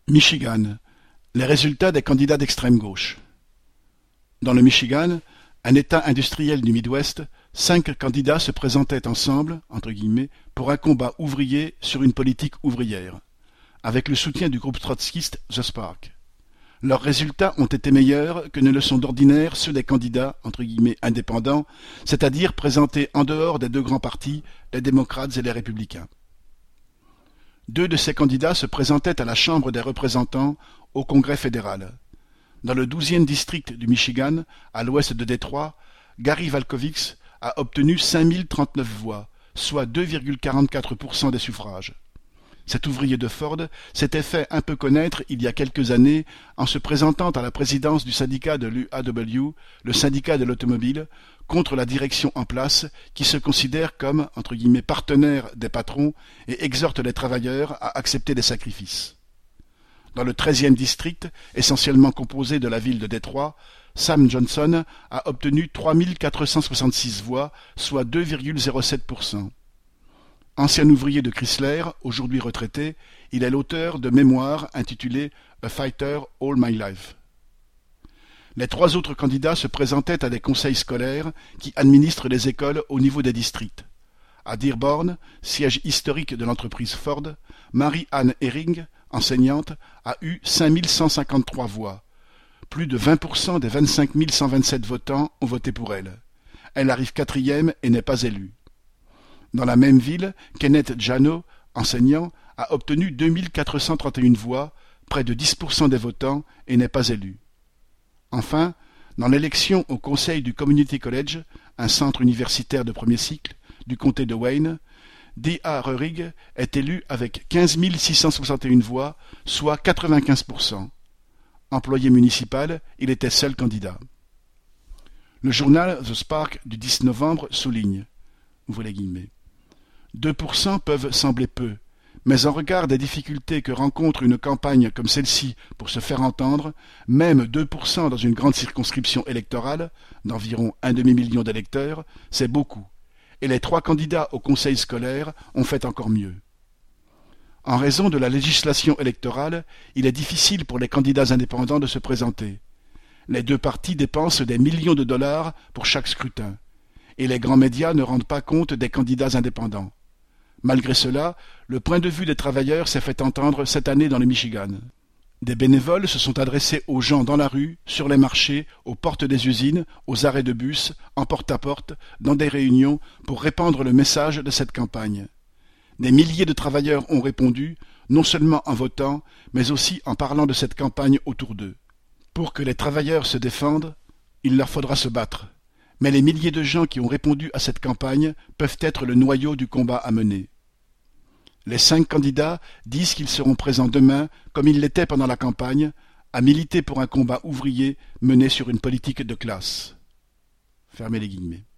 Michigan. Les résultats des candidats d'extrême gauche. Dans le Michigan, un État industriel du Midwest, 5 candidats se présentaient ensemble, entre guillemets, pour un combat ouvrier sur une politique ouvrière, avec le soutien du groupe trotskiste The Spark. Leurs résultats ont été meilleurs que ne le sont d'ordinaire ceux des candidats, entre guillemets, indépendants, c'est-à-dire présentés en dehors des deux grands partis, les démocrates et les républicains. 2 de ces candidats se présentaient à la Chambre des représentants au Congrès fédéral. Dans le 12e district du Michigan, à l'ouest de Détroit, Gary Valkovix a obtenu 5039 voix, soit 2,44% des suffrages. Cet ouvrier de Ford s'était fait un peu connaître il y a quelques années en se présentant à la présidence du syndicat de l'UAW, le syndicat de l'automobile, contre la direction en place qui se considère comme, entre guillemets, partenaire des patrons et exhorte les travailleurs à accepter des sacrifices. Dans le 13e district, essentiellement composé de la ville de Détroit, Sam Johnson a obtenu 3466 voix, soit 2,07%. Ancien ouvrier de Chrysler, aujourd'hui retraité, il est l'auteur de mémoires intitulées « A Fighter All My Life ». Les 3 autres candidats se présentaient à des conseils scolaires qui administrent les écoles au niveau des districts. À Dearborn, siège historique de l'entreprise Ford, Mary-Ann Herring, enseignante, a eu 5153 voix. Plus de 20% des 25 127 votants ont voté pour elle. Elle arrive 4e et n'est pas élue. Dans la même ville, Kenneth Jano, enseignant, a obtenu 2431 voix, près de 10% des votants, et n'est pas élu. Enfin, dans l'élection au conseil du Community College, un centre universitaire de premier cycle, du comté de Wayne, D.A. Rurig est élu avec 15 661 voix, soit 95%. Employé municipal, il était seul candidat. Le journal The Spark du 10 novembre souligne, ouvrez les guillemets, 2% peuvent sembler peu, mais en regard des difficultés que rencontre une campagne comme celle-ci pour se faire entendre, même 2% dans une grande circonscription électorale, d'environ un demi-million d'électeurs, c'est beaucoup, et les 3 candidats au conseil scolaire ont fait encore mieux. En raison de la législation électorale, il est difficile pour les candidats indépendants de se présenter. Les 2 partis dépensent des millions de dollars pour chaque scrutin, et les grands médias ne rendent pas compte des candidats indépendants. Malgré cela, le point de vue des travailleurs s'est fait entendre cette année dans le Michigan. Des bénévoles se sont adressés aux gens dans la rue, sur les marchés, aux portes des usines, aux arrêts de bus, en porte-à-porte, dans des réunions, pour répandre le message de cette campagne. Des milliers de travailleurs ont répondu, non seulement en votant, mais aussi en parlant de cette campagne autour d'eux. Pour que les travailleurs se défendent, il leur faudra se battre. Mais les milliers de gens qui ont répondu à cette campagne peuvent être le noyau du combat à mener. Les 5 candidats disent qu'ils seront présents demain, comme ils l'étaient pendant la campagne, à militer pour un combat ouvrier mené sur une politique de classe. Fermez les guillemets.